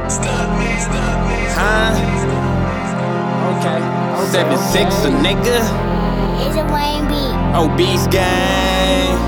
Okay. 7-6 a nigga. It's a Wayne B. Obese gang.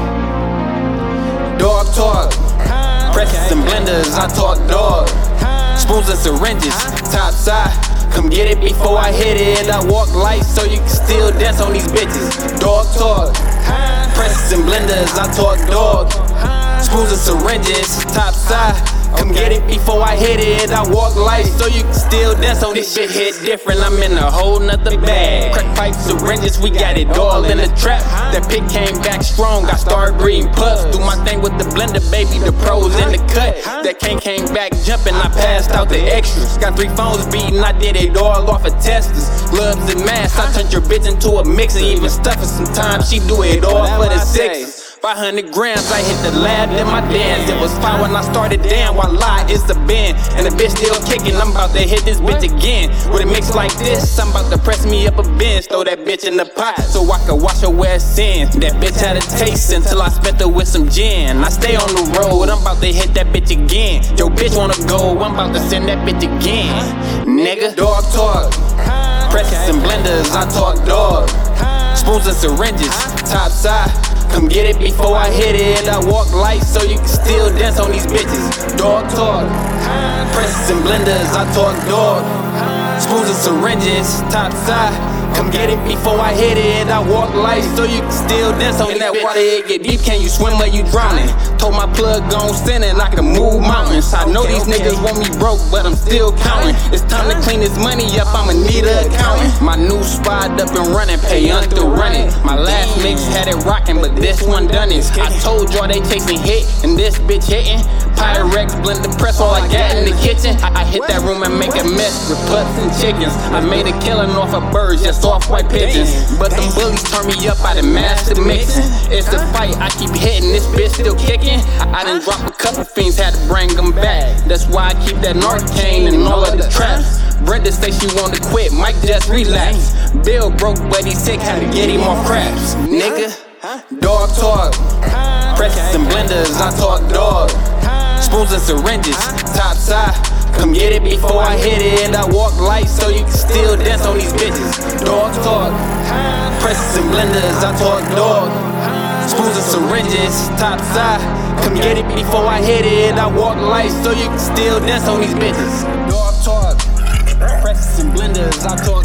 Dog talk. Presses and blenders, I talk dog. Spoons and syringes, top side. Come get it before I hit it. I walk light so you can still dance on these bitches. Dog talk. Presses and blenders, I talk dog. Spoons and syringes, top side. Come get it before I hit it. I walk light so you can still dance on this shit. Hit different, I'm in a whole nother bag. Crack pipes, syringes, we got it all in the trap. That pick came back strong, I started breeding puffs. Do my thing with the blender, baby, the pros in the cut. That came back jumping, I passed out the extras. Got 3 phones beating, I did it all off of testers. Gloves and masks, I turned your bitch into a mixer. Even stuffing sometimes, she do it all for the 6s. 500 grams, I hit the lab, then my dance. It was fine when I started, damn, voila, it's the bend. And the bitch still kicking, I'm about to hit this bitch again. With a mix like this, I'm about to press me up a bench. Throw that bitch in the pot, so I can wash her ass in. That bitch had a taste until I spent her with some gin. I stay on the road, I'm about to hit that bitch again. Yo, bitch wanna go, I'm about to send that bitch again. Nigga, dog talk. Presses and blenders, I talk dog. Spoons and syringes, top side. Come get it before I hit it. I walk light so you can still dance on these bitches. Dog talk. Presses and blenders, I talk dog. Spoons and syringes, top side. Come get it before I hit it. I walk light so you can still dance on that water. It get deep, can you swim or you drowning? Told my plug gon' send it, I can move mountains. I know these niggas want me broke, but I'm still counting. It's time to clean this money up, I'ma need an accountant. My new spot up and running, pay until running. My last mix had it rocking, but this one done it. I told y'all they chasing hit, and this bitch hitting. Pyrex blend the press, all I got in the kitchen. I hit that room and make a mess with putts and chickens. I made a killing off of birds, just off white pigeons. But them bullies turn me up by the master mixing. It's a fight, I keep hitting, this bitch still kicking. I done dropped a couple fiends, had to bring them back. That's why I keep that Narcan in all of the traps. Brenda say she wanna quit, Mike just relax. Bill broke but he sick, had to get him off craps. Nigga, dog talk. Presses and blenders, I talk dog. Spoons and syringes, top side. Come get it before I hit it. I walk light so you can still dance on these bitches. Dog talk. Presses and blenders, I talk dog. Spoons and syringes, top side. Come get it before I hit it. I walk light so you can still dance on these bitches. Dog talk. Presses and blenders, I talk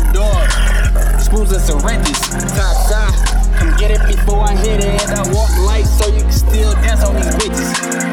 dog. Spoons and syringes, top side. Come get it before I hit it. I walk light so you can still dance on these bitches.